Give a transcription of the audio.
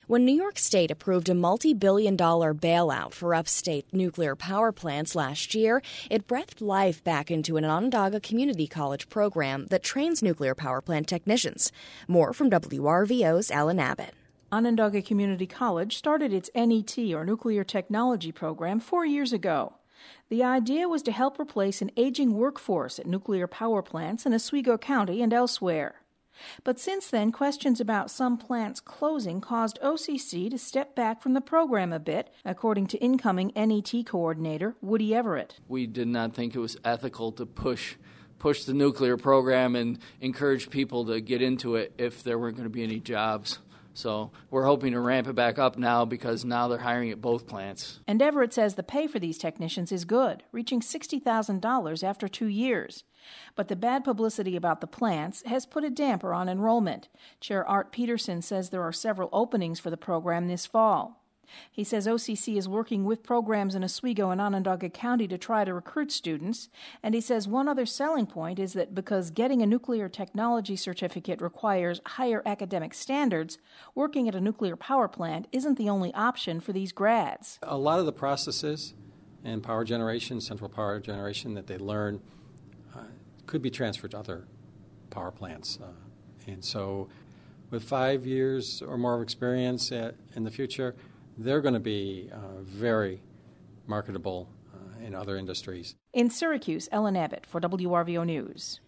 When New York State approved a multi-billion-dollar bailout for upstate nuclear power plants last year, it breathed life back into an Onondaga Community College program that trains nuclear power plant technicians. More from WRVO's Alan Abbott. Onondaga Community College started its NET, or Nuclear Technology Program, 4 years ago. The idea was to help replace an aging workforce at nuclear power plants in Oswego County and elsewhere. But since then, questions about some plants closing caused OCC to step back from the program a bit, according to incoming NET coordinator Woody Everett. We did not think it was ethical to push the nuclear program and encourage people to get into it if there weren't going to be any jobs. So we're hoping to ramp it back up now because now they're hiring at both plants. And Everett says the pay for these technicians is good, reaching $60,000 after 2 years. But the bad publicity about the plants has put a damper on enrollment. Chair Art Peterson says there are several openings for the program this fall. He says OCC is working with programs in Oswego and Onondaga County to try to recruit students, and he says one other selling point is that because getting a nuclear technology certificate requires higher academic standards, working at a nuclear power plant isn't the only option for these grads. A lot of the processes in power generation, central power generation, that they learn could be transferred to other power plants. And so with 5 years or more of experience in the future, they're going to be very marketable in other industries. In Syracuse, Ellen Abbott for WRVO News.